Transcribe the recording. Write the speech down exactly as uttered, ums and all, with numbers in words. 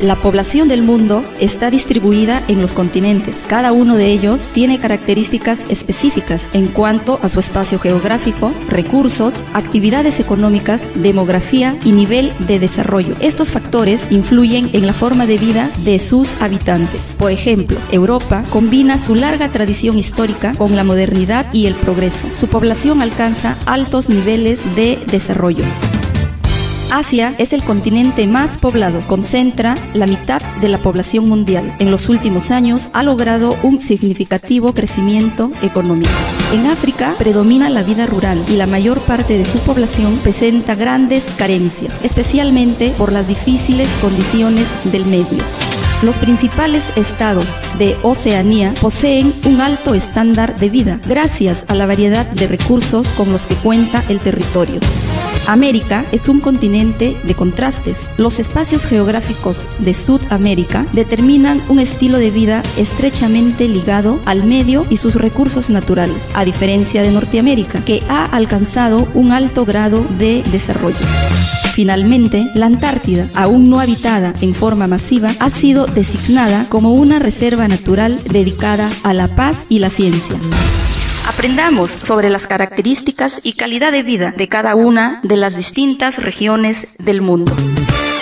La población del mundo está distribuida en los continentes. Cada uno de ellos tiene características específicas en cuanto a su espacio geográfico, recursos, actividades económicas, demografía y nivel de desarrollo. Estos factores influyen en la forma de vida de sus habitantes. Por ejemplo, Europa combina su larga tradición histórica con la modernidad y el progreso. Su población alcanza altos niveles de desarrollo. Asia es el continente más poblado, concentra la mitad de la población mundial. En los últimos años ha logrado un significativo crecimiento económico. En África predomina la vida rural y la mayor parte de su población presenta grandes carencias, especialmente por las difíciles condiciones del medio. Los principales estados de Oceanía poseen un alto estándar de vida, gracias a la variedad de recursos con los que cuenta el territorio. América es un continente de contrastes. Los espacios geográficos de Sudamérica determinan un estilo de vida estrechamente ligado al medio y sus recursos naturales, a diferencia de Norteamérica, que ha alcanzado un alto grado de desarrollo. Finalmente, la Antártida, aún no habitada en forma masiva, ha sido designada como una reserva natural dedicada a la paz y la ciencia. Aprendamos sobre las características y calidad de vida de cada una de las distintas regiones del mundo.